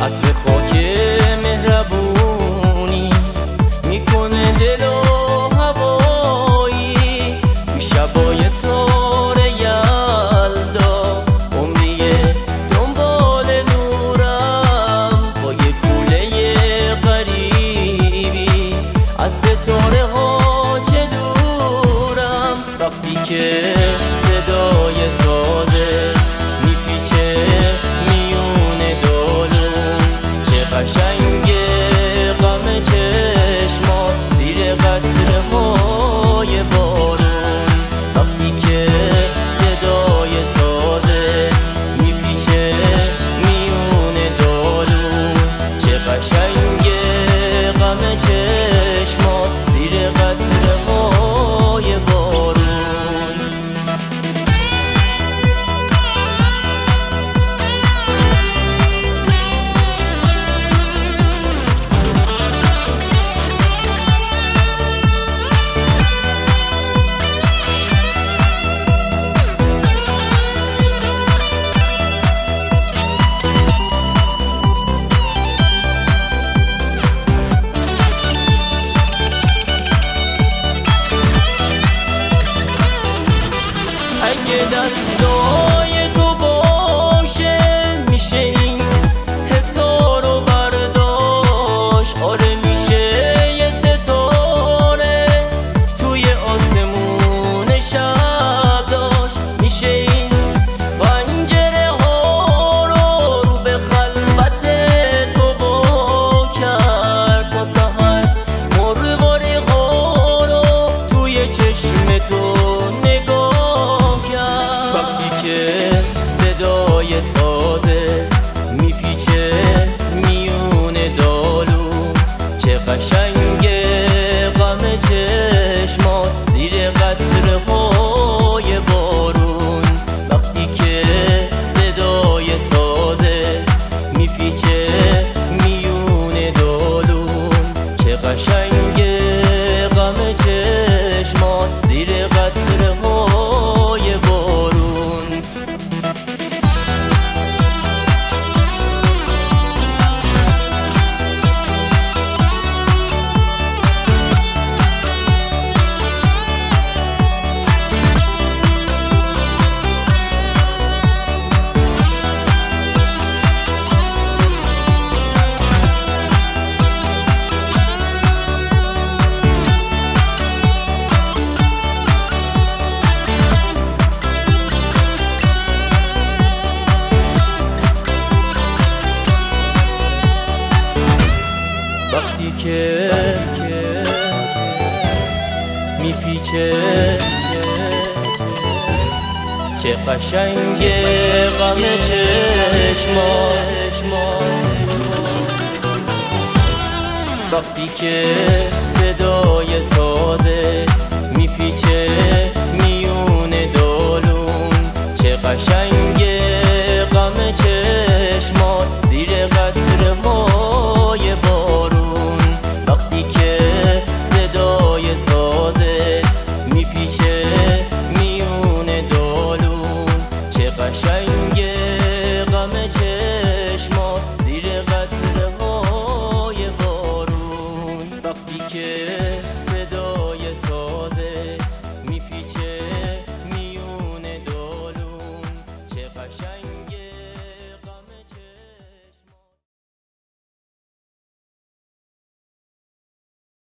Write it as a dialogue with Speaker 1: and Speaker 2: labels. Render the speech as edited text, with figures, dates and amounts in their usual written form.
Speaker 1: عطر خاک مهربونی میکنه دل و هوایی. شبای تاره یلدا عمریه دنبال نورم، با یه کوله غریبی از ستاره ها چه دورم. وقتی که صدای سازه میپیچه میون دالون، چه قشنگه غم چشما زیر قطره های بارون. وقتی که صدای سازه میپیچه میون دالون، چه قشنگه غم چشما زیر قطره های بارون. اگه دستای تو باشه میشه این حسار و برداشت. آره میشه یه ستاره توی آسمون شب داشت. میشه این پنجره ها رو به خلوت تو با کرد، تا سحر مروارید ها رو توی چشم تو صدای سازه میپیچه میون دالون، چه قشنگه غم چشمات زیر قطره های بارون. وقتی که صدای سازه میپیچه میون دالون، چه قشنگه غم چشمات زیر قطره های بارون. وقتی که میپیچه چه قشنگه غم چشما. وقتی که